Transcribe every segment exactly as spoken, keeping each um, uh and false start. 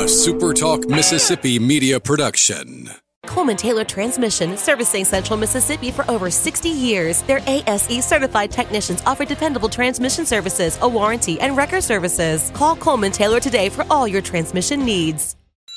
A Super Talk Mississippi media production. Coleman Taylor Transmission, servicing Central Mississippi for over sixty years. Their A S E certified technicians offer dependable transmission services, a warranty, and wrecker services. Call Coleman Taylor today for all your transmission needs.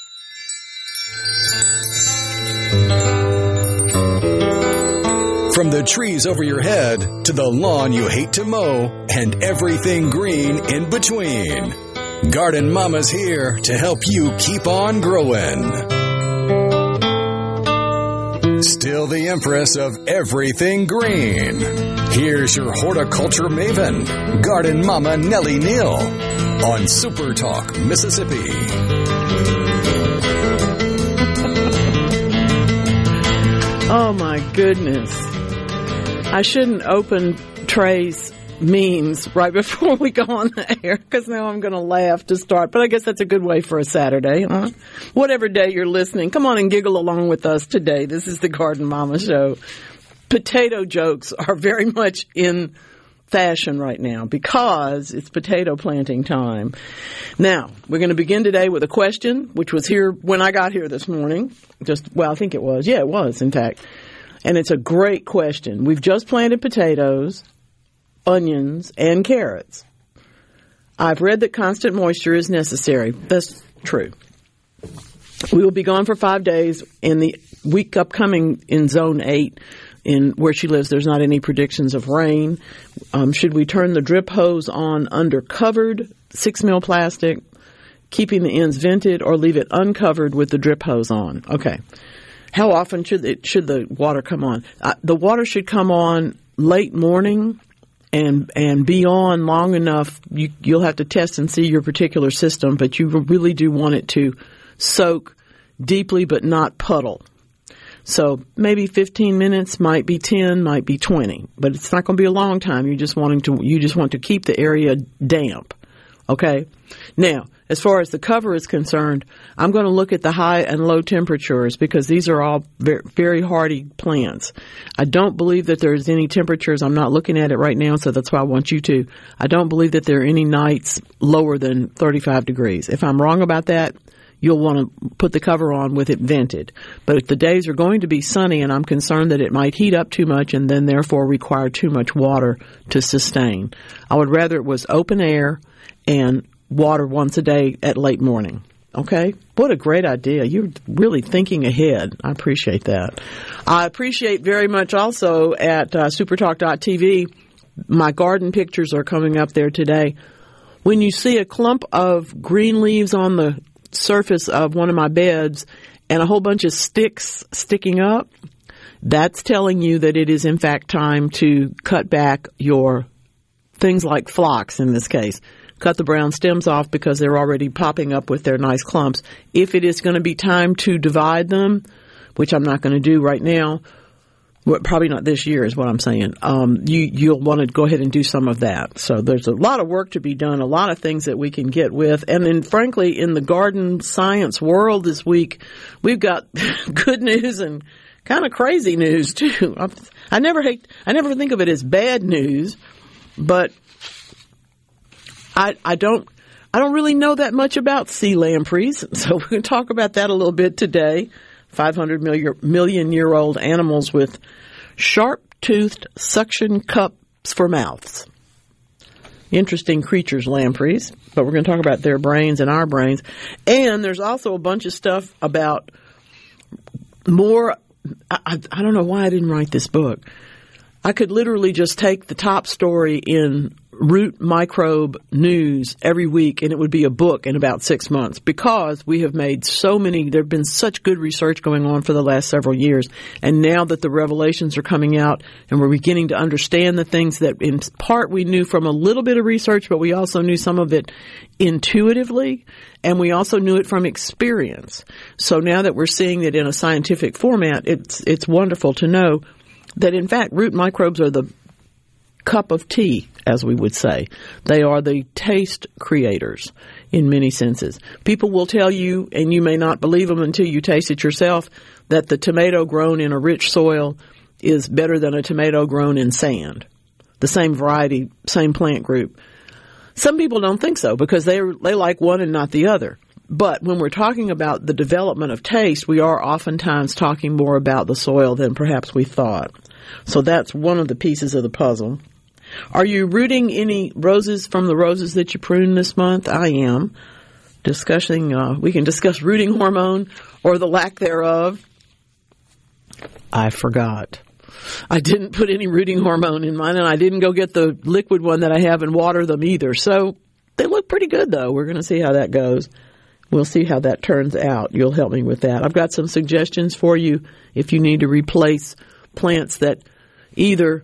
From the trees over your head to the lawn you hate to mow and everything green in between, Garden Mama's here to help you keep on growing. Still the empress of everything green. Here's your horticulture maven, Garden Mama Nellie Neal, on Super Talk Mississippi. Oh my goodness. I shouldn't open Trey's memes right before we go on the air, because now I'm going to laugh to start. But I guess that's a good way for a Saturday, huh? Whatever day you're listening, come on and giggle along with us today. This is the Garden Mama Show. Potato jokes are very much in fashion right now because it's potato planting time. Now, we're going to begin today with a question, which was here when I got here this morning. Just, well, I think it was. Yeah, it was, in fact. And it's a great question. We've just planted potatoes, onions, and carrots. I've read that constant moisture is necessary. That's true. We will be gone for five days. In the week upcoming in Zone eight, in where she lives, there's not any predictions of rain. Um, should we turn the drip hose on under covered six mil plastic, keeping the ends vented, or leave it uncovered with the drip hose on? Okay. How often should it, should the water come on? Uh, the water should come on late morning and and be on long enough. You, you'll have to test and see your particular system, but you really do want it to soak deeply but not puddle. So maybe fifteen minutes, might be ten, might be twenty, but it's not going to be a long time. You just wanting to you just want to keep the area damp. Okay? Now, as far as the cover is concerned, I'm going to look at the high and low temperatures because these are all very, very hardy plants. I don't believe that there's any temperatures. I'm not looking at it right now, so that's why I want you to. I don't believe that there are any nights lower than thirty-five degrees. If I'm wrong about that, you'll want to put the cover on with it vented. But if the days are going to be sunny and I'm concerned that it might heat up too much and then therefore require too much water to sustain, I would rather it was open air and water once a day at late morning. Okay? What a great idea. You're really thinking ahead. I appreciate that. I appreciate very much also at uh, supertalk dot t v, my garden pictures are coming up there today. When you see a clump of green leaves on the surface of one of my beds and a whole bunch of sticks sticking up, that's telling you that it is in fact time to cut back your things like phlox in this case. Cut the brown stems off because they're already popping up with their nice clumps. If it is going to be time to divide them, which I'm not going to do right now, well, probably not this year is what I'm saying, um, you, you'll want to go ahead and do some of that. So there's a lot of work to be done, a lot of things that we can get with. And then, frankly, in the garden science world this week, we've got good news and kind of crazy news, too. I never hate, I never think of it as bad news, but I, I don't I don't really know that much about sea lampreys, so we're going to talk about that a little bit today. five hundred million year old animals with sharp-toothed suction cups for mouths. Interesting creatures, lampreys, but we're going to talk about their brains and our brains. And there's also a bunch of stuff about more, I, I, I don't know why I didn't write this book. I could literally just take the top story in root microbe news every week and it would be a book in about six months because we have made so many, there have been such good research going on for the last several years. And now that the revelations are coming out and we're beginning to understand the things that in part we knew from a little bit of research, but we also knew some of it intuitively and we also knew it from experience. So now that we're seeing it in a scientific format, it's, it's wonderful to know that in fact root microbes are the cup of tea, as we would say. They are the taste creators in many senses. People will tell you, and you may not believe them until you taste it yourself, that the tomato grown in a rich soil is better than a tomato grown in sand. The same variety, same plant group. Some people don't think so because they they like one and not the other. but when we're talking about the development of taste, we are oftentimes talking more about the soil than perhaps we thought. So that's one of the pieces of the puzzle. Are you rooting any roses from the roses that you pruned this month? I am. Discussing, uh, we can discuss rooting hormone or the lack thereof. I forgot. I didn't put any rooting hormone in mine, and I didn't go get the liquid one that I have and water them either. So they look pretty good, though. We're going to see how that goes. We'll see how that turns out. You'll help me with that. I've got some suggestions for you if you need to replace plants that either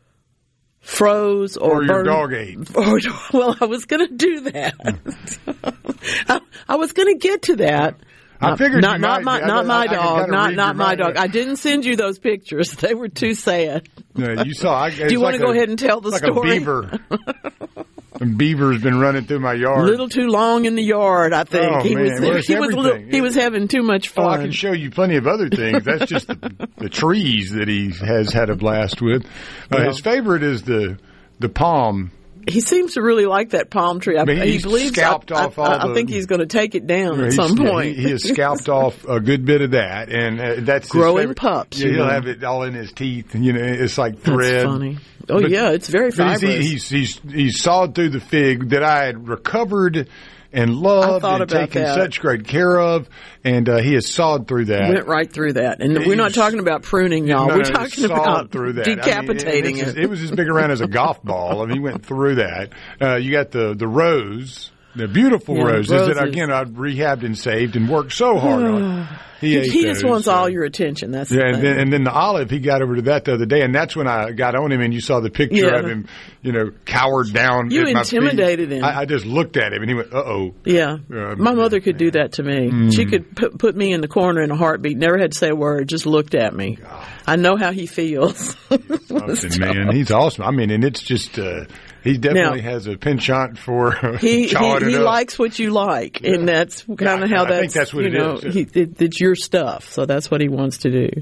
froze or, or your burned, dog ate. Or, well, I was going to do that. I, I was going to get to that. I not, figured not, you not might, my not I, my I, dog, I not not my mind. dog. I didn't send you those pictures; they were too sad. No, you saw. I, do you want like to go a, ahead and tell the like story? A beaver. A beaver's been running through my yard. A little too long in the yard, I think. Oh, he man. was Well, it's he was a little, he was having too much fun. Oh, I can show you plenty of other things. That's just the, the trees that he has had a blast with. Uh, yeah. His favorite is the the palm. He seems to really like that palm tree. I, I mean, he he's believes. scalped I, off I, all I, the, I think he's going to take it down yeah, at some point. He, he has scalped off a good bit of that, and uh, that's growing pups. Yeah, he'll know. have it all in his teeth. You know, it's like thread. That's funny. Oh but, yeah, it's very fibrous. He's, he's he's he's sawed through the fig that I had recovered and loved and taken that. such great care of, and uh, he has sawed through that. Went right through that, and He's, we're not talking about pruning, y'all. No, we're no, talking about through that. decapitating I mean, it, it. It was as big around as a golf ball. I mean, he went through that. Uh, you got the the rose. The beautiful yeah, roses, roses that, again, I've rehabbed and saved and worked so hard on. He, he, he just those, wants so. all your attention. That's yeah, the and thing. then, and then the olive, he got over to that the other day, and that's when I got on him, and you saw the picture yeah. of him, you know, cowered down. You at my intimidated feet. him. I, I just looked at him, and he went, "Uh oh." Yeah, uh, my mother could do that to me. Mm. She could put, put me in the corner in a heartbeat. Never had to say a word. Just looked at me. God. I know how he feels. Something, man, he's awesome. I mean, and it's just. Uh, He definitely now, has a penchant for he chawing he, he it up. likes what you like, yeah. and that's kind yeah, of how I that's, think that's what you it know, is. Yeah. he, it, it's your stuff, so that's what he wants to do.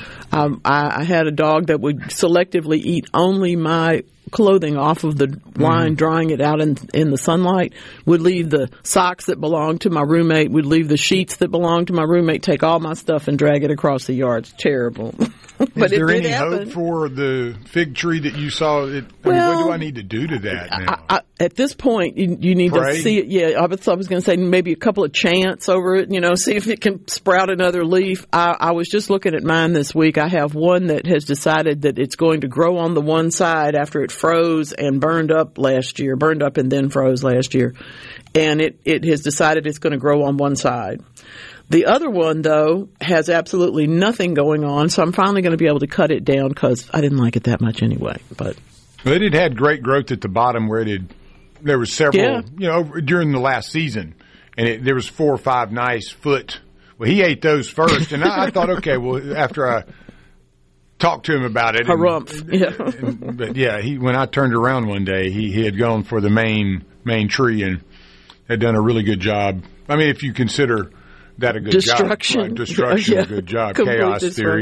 Um, I, I had a dog that would selectively eat only my clothing off of the line, mm. drying it out in in the sunlight, would leave the socks that belonged to my roommate, would leave the sheets that belonged to my roommate, take all my stuff and drag it across the yard. It's terrible. But is there it any happen. hope for the fig tree that you saw? It, I well, mean, what do I need to do to that now? I, I, at this point, you, you need Pray? to see it. Yeah, I was, I was going to say maybe a couple of chants over it, you know, see if it can sprout another leaf. I, I was just looking at mine this week. I have one that has decided that it's going to grow on the one side after it froze and burned up last year, burned up and then froze last year. And it, it has decided it's going to grow on one side. The other one, though, has absolutely nothing going on, so I'm finally going to be able to cut it down because I didn't like it that much anyway. But well, it had had great growth at the bottom where it had, there was several, yeah. you know, during the last season, and it, there was four or five nice foot. Well, he ate those first, and I, I thought, okay, well, after I talked to him about it. Harumph. And, Yeah. and, but yeah, he when I turned around one day, he, he had gone for the main main tree and had done a really good job. I mean, if you consider that a good destruction. job. Right, destruction, yeah. a good job. Complete Chaos theory.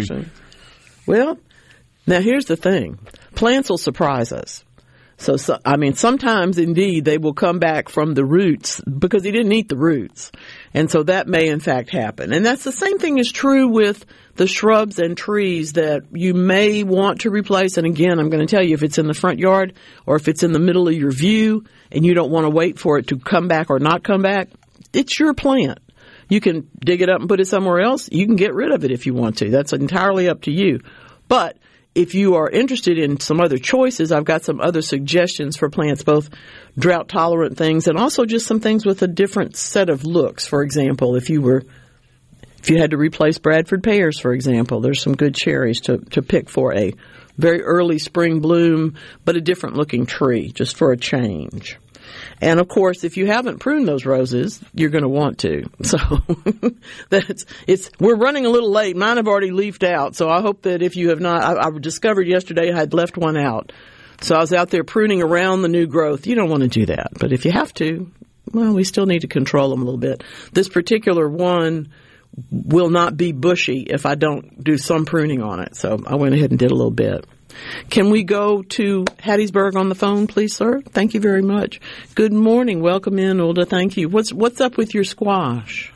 Well, now here's the thing. Plants will surprise us. So, so, I mean, sometimes indeed they will come back from the roots because he didn't eat the roots. And so that may in fact happen. And that's the same thing is true with the shrubs and trees that you may want to replace. And again, I'm going to tell you if it's in the front yard or if it's in the middle of your view and you don't want to wait for it to come back or not come back, it's your plant. You can dig it up and put it somewhere else. You can get rid of it if you want to. That's entirely up to you. But if you are interested in some other choices, I've got some other suggestions for plants, both drought-tolerant things and also just some things with a different set of looks. For example, if you were, if you had to replace Bradford pears, for example, there's some good cherries to, to pick for a very early spring bloom, but a different-looking tree, just for a change. And of course, if you haven't pruned those roses, you're going to want to. So that's it's. We're running a little late. Mine have already leafed out. So I hope that if you have not, I, I discovered yesterday I had left one out. So I was out there pruning around the new growth. You don't want to do that, but if you have to, well, we still need to control them a little bit. This particular one will not be bushy if I don't do some pruning on it. So I went ahead and did a little bit. Can we go to Hattiesburg on the phone, please, sir? Thank you very much. Good morning. Welcome in, Ulda. Thank you. What's what's up with your squash?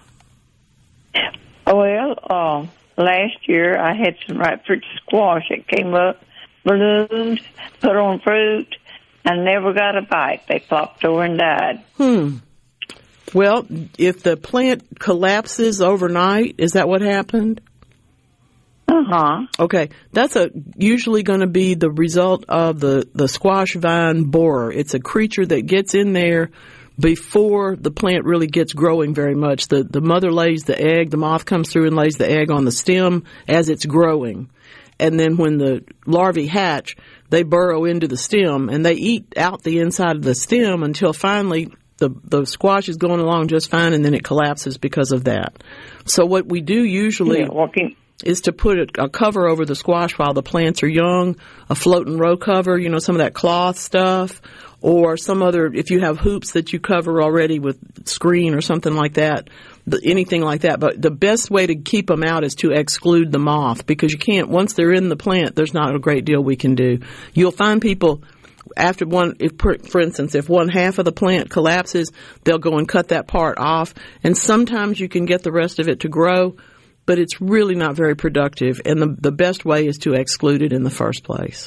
Well, uh, last year I had some ripe fruit squash that came up, bloomed, put on fruit, and never got a bite. They flopped over and died. Hmm. Well, if the plant collapses overnight, is that what happened? Uh-huh. Okay, that's a usually going to be the result of the, the squash vine borer. It's a creature that gets in there before the plant really gets growing very much. The the mother lays the egg, the moth comes through and lays the egg on the stem as it's growing. And then when the larvae hatch, they burrow into the stem and they eat out the inside of the stem until finally the, the squash is going along just fine and then it collapses because of that. So what we do usually... Yeah, walking. is to put a, a cover over the squash while the plants are young, a floating row cover, you know, some of that cloth stuff, or some other, if you have hoops that you cover already with screen or something like that, the, anything like that. But the best way to keep them out is to exclude the moth, because you can't, once they're in the plant, there's not a great deal we can do. You'll find people, after one, if, for instance, if one half of the plant collapses, they'll go and cut that part off, and sometimes you can get the rest of it to grow, but it's really not very productive, and the, the best way is to exclude it in the first place.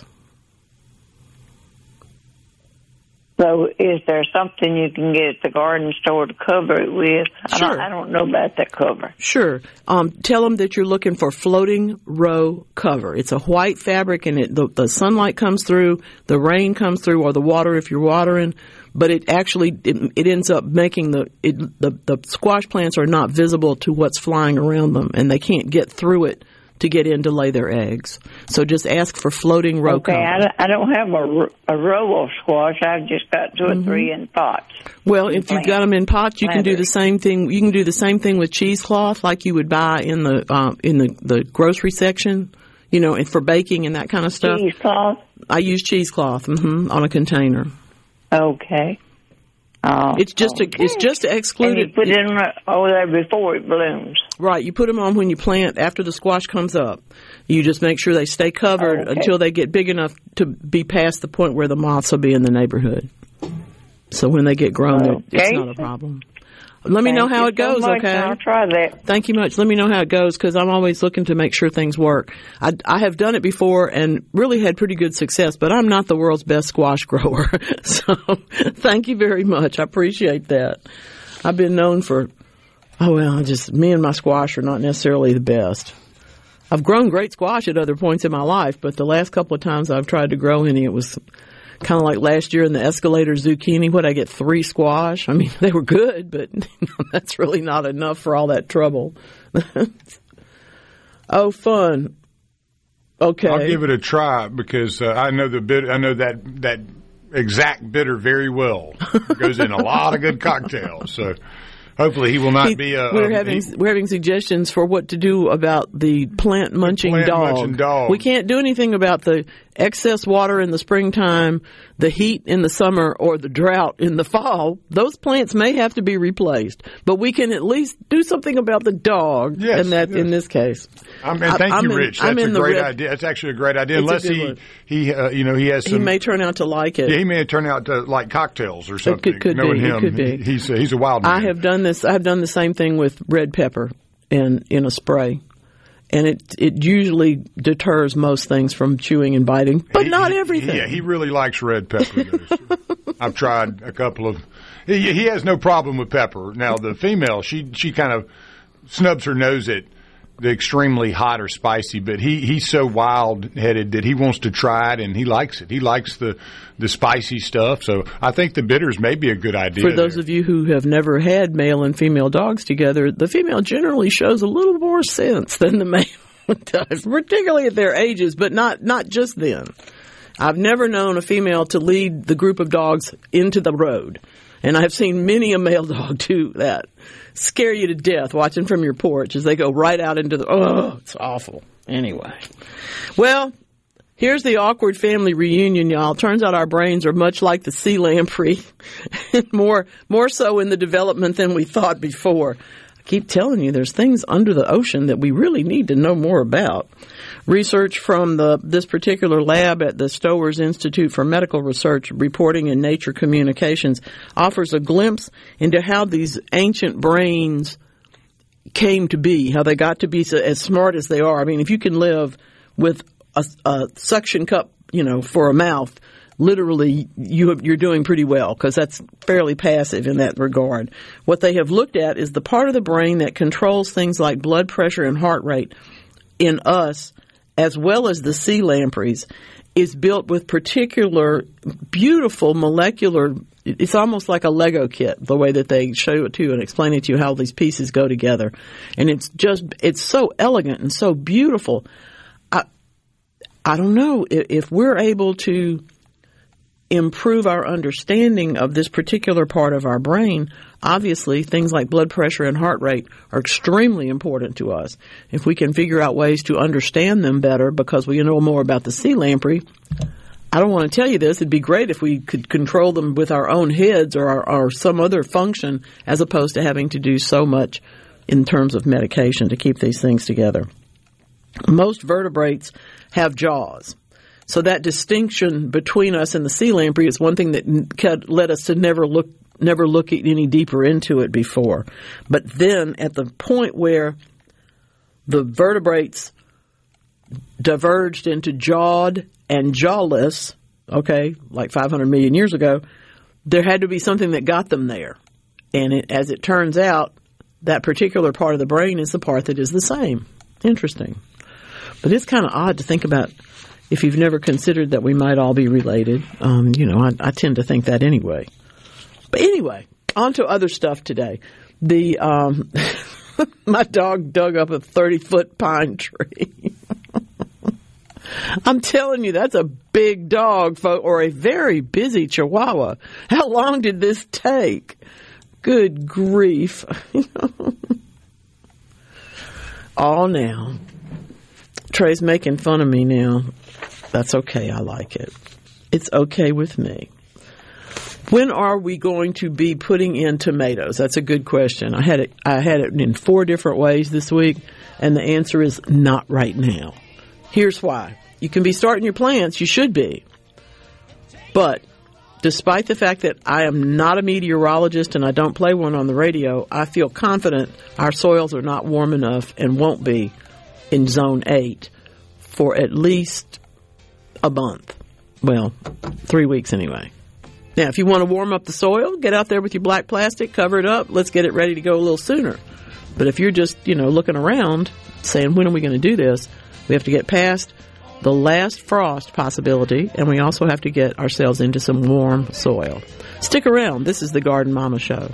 So is there something you can get at the garden store to cover it with? I Sure. don't, I don't know about that cover. Sure. Um, tell them that you're looking for floating row cover. It's a white fabric, and it, the, the sunlight comes through, the rain comes through, or the water if you're watering, but it actually it, it ends up making the, it, the the squash plants are not visible to what's flying around them, and they can't get through it to get in to lay their eggs. So just ask for floating row okay, cover. I don't, I don't have a, a row of squash. I've just got two or Mm-hmm. three in pots. Well, if you've got them in pots, you can do the same thing. You can do the same thing with cheesecloth, like you would buy in the uh, in the, the grocery section, you know, and for baking and that kind of stuff. Cheesecloth? I use cheesecloth mm-hmm, on a container. Okay. Oh, It's just to, it's just to exclude and you it. put it in over there before it blooms. Right, you put them on when you plant after the squash comes up. You just make sure they stay covered Oh, okay. until they get big enough to be past the point where the moths will be in the neighborhood. So when they get grown, Okay. it's not a problem. Let me know Thank how you it goes, so much. okay? I'll try that. Thank you much. Let me know how it goes, because I'm always looking to make sure things work. I, I have done it before and really had pretty good success, but I'm not the world's best squash grower. So thank you very much. I appreciate that. I've been known for, oh, well, just me and my squash are not necessarily the best. I've grown great squash at other points in my life, but the last couple of times I've tried to grow any, it was kind of like last year in the escalator zucchini. What, I get three squash? I mean, they were good, but you know, that's really not enough for all that trouble. Oh, fun. Okay. I'll give it a try because uh, I know the bit. I know that that exact bitter very well. It goes in a lot of good cocktails. So hopefully he will not He- be a. we're a- having he- we're having suggestions for what to do about the plant munching plant dog. munching dog. We can't do anything about the excess water in the springtime, the heat in the summer, or the drought in the fall. Those plants may have to be replaced, but we can at least do something about the dog. Yes, and that yes. in this case. I mean, thank I- I'm you, in- Rich. I'm That's a in the great red- idea. That's actually a great idea. It's a Unless good he one. he uh, you know he has He some. may turn out to like it. yeah, he may turn out to like cocktails or something. could- could Knowing be, it him, could be. he- he's a, he's a wild man. I have done this. I've done the same thing with red pepper in in a spray, and it it usually deters most things from chewing and biting, but He- not he- everything. Yeah, he really likes red pepper. Though. I've tried a couple of. He, he has no problem with pepper. Now the female, she she kind of snubs her nose at the extremely hot or spicy, but he he's so wild headed that he wants to try it and he likes it. He likes the the spicy stuff. So I think the bitters may be a good idea. For those there. of you who have never had male and female dogs together, the female generally shows a little more sense than the male does, particularly at their ages, but not not just then. I've never known a female to lead the group of dogs into the road, and I've seen many a male dog do that. Scare you to death watching from your porch as they go right out into the, oh, it's awful. Anyway. Well, here's the awkward family reunion, y'all. Turns out our brains are much like the sea lamprey, more more so in the development than we thought before. keep telling you, there's things under the ocean that we really need to know more about. Research from the this particular lab at the Stowers Institute for Medical Research, reporting in Nature Communications, offers a glimpse into how these ancient brains came to be, how they got to be so, as smart as they are. I mean, if you can live with a, a suction cup, you know, for a mouth, literally you, you're doing pretty well, because that's fairly passive in that regard. What they have looked at is the part of the brain that controls things like blood pressure and heart rate in us, as well as the sea lampreys, is built with particular beautiful molecular, it's almost like a Lego kit, the way that they show it to you and explain it to you how these pieces go together. And it's just, it's so elegant and so beautiful. I, I don't know if, if we're able to improve our understanding of this particular part of our brain. Obviously, things like blood pressure and heart rate are extremely important to us. If we can figure out ways to understand them better because we know more about the sea lamprey, I don't want to tell you this, it'd be great if we could control them with our own heads or, our, or some other function, as opposed to having to do so much in terms of medication to keep these things together. Most vertebrates have jaws. So that distinction between us and the sea lamprey is one thing that led us to never look never look any deeper into it before. But then at the point where the vertebrates diverged into jawed and jawless, okay, like five hundred million years ago, there had to be something that got them there. And it, as it turns out, that particular part of the brain is the part that is the same. Interesting. But it's kind of odd to think about. If you've never considered that we might all be related, um, you know, I, I tend to think that anyway. But anyway, on to other stuff today. The um, my dog dug up a thirty-foot pine tree. I'm telling you, that's a big dog, or a very busy Chihuahua. How long did this take? Good grief. Oh, now. Trey's making fun of me now. That's okay. I like it. It's okay with me. When are we going to be putting in tomatoes? That's a good question. I had it, I had it in four different ways this week, and the answer is not right now. Here's why. You can be starting your plants. You should be. But despite the fact that I am not a meteorologist and I don't play one on the radio, I feel confident our soils are not warm enough and won't be in zone eight for at least a month. Well, three weeks anyway. Now, if you want to warm up the soil, get out there with your black plastic, cover it up. Let's get it ready to go a little sooner. But if you're just, you know, looking around saying, when are we going to do this? We have to get past the last frost possibility, and we also have to get ourselves into some warm soil. Stick around. This is the Garden Mama Show.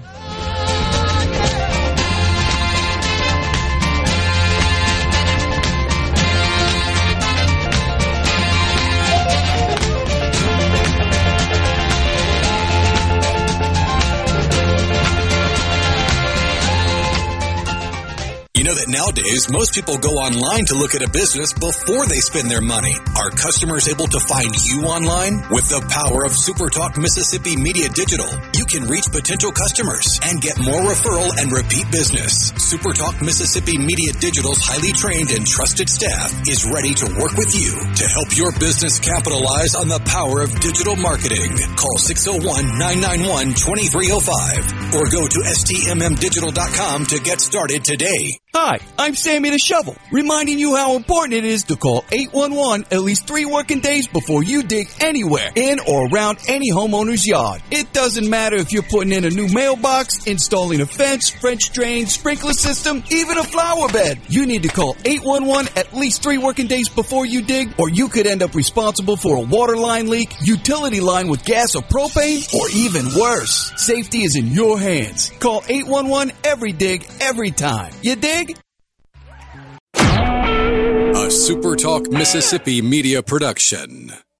You know that nowadays, most people go online to look at a business before they spend their money. Are customers able to find you online? With the power of SuperTalk Mississippi Media Digital, you can reach potential customers and get more referral and repeat business. SuperTalk Mississippi Media Digital's highly trained and trusted staff is ready to work with you to help your business capitalize on the power of digital marketing. Call six oh one, nine nine one, two three oh five or go to S T M M digital dot com to get started today. Hi, I'm Sammy the Shovel, reminding you how important it is to call eight one one at least three working days before you dig anywhere in or around any homeowner's yard. It doesn't matter if you're putting in a new mailbox, installing a fence, French drain, sprinkler system, even a flower bed. You need to call eight one one at least three working days before you dig, or you could end up responsible for a water line leak, utility line with gas or propane, or even worse. Safety is in your hands. Call eight one one every dig, every time. You dig? A SuperTalk Mississippi media production.